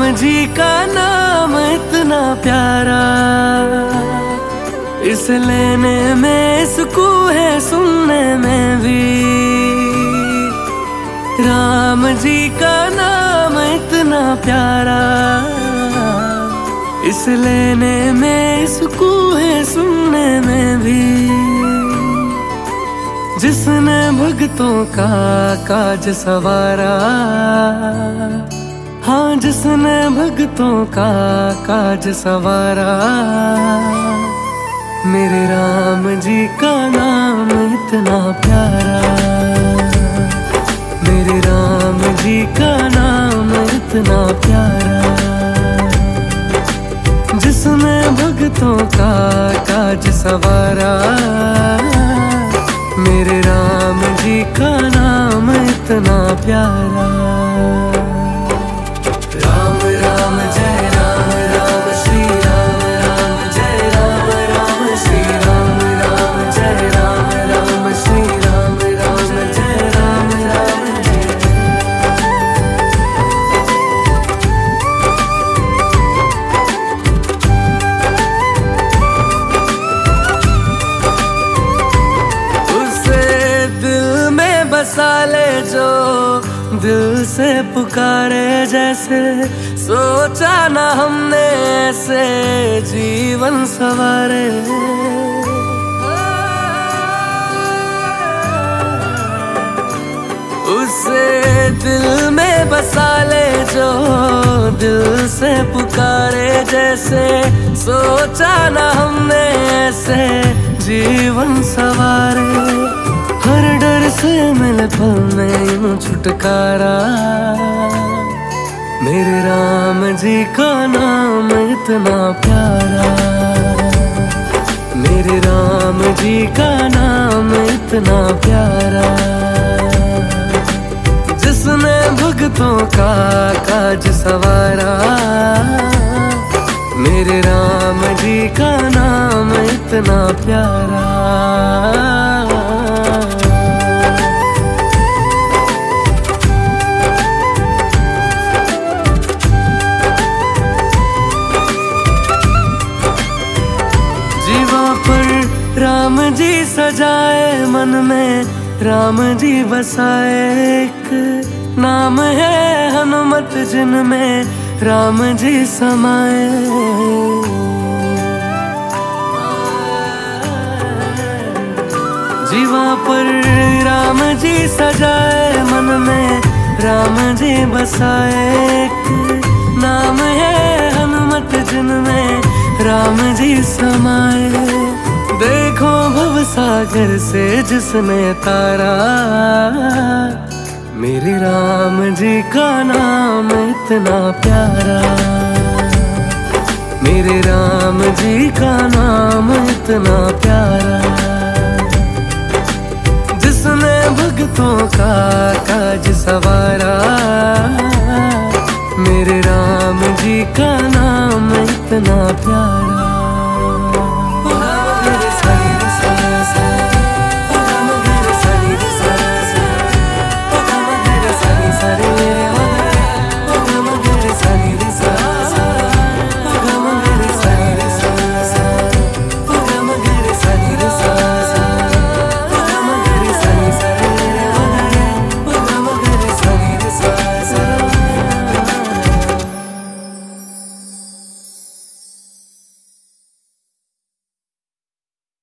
जी का नाम इतना प्यारा, इस लेने में सुकून है, सुनने में भी। राम जी का नाम इतना प्यारा, इस लेने में सुकून है, सुनने में भी। जिसने भक्तों का काज सवारा, हाँ जिसने भक्तों का काज सवारा, मेरे राम जी का नाम इतना प्यारा, मेरे राम जी का नाम इतना प्यारा। जिसने भक्तों का काज सवारा, मेरे राम जी का नाम इतना प्यारा। राम राम जय राम, राम श्री राम, राम जय राम, राम श्री राम, राम जय राम, राम श्री राम, राम जय राम, राम जय। उसे दिल में बसा ले जो दिल से पुकारे, जैसे सोचा ना हमने ऐसे जीवन सवारे। उसे दिल में बसा ले जो दिल से पुकारे, जैसे सोचा ना हमने ऐसे जीवन सवारे। हर डर से मिले पल में यूं छुटकारा, मेरे राम जी का नाम इतना प्यारा, मेरे राम जी का नाम इतना प्यारा। जिसने भक्तों का काज सवारा, मेरे राम जी का नाम इतना प्यारा। पर राम जी सजाए, मन में राम जी बसाए। एक नाम है हनुमत, जिनमें राम जी समाए। जीवा पर राम जी सजाए, मन में राम जी बसाए। एक नाम है हनुमत, जिनमें राम जी समाए। देखो भव सागर से जिसने तारा, मेरे राम जी का नाम इतना प्यारा, मेरे राम जी का नाम इतना प्यारा। जिसने भक्तों का काज सवारा, मेरे राम जी का नाम इतना प्यारा।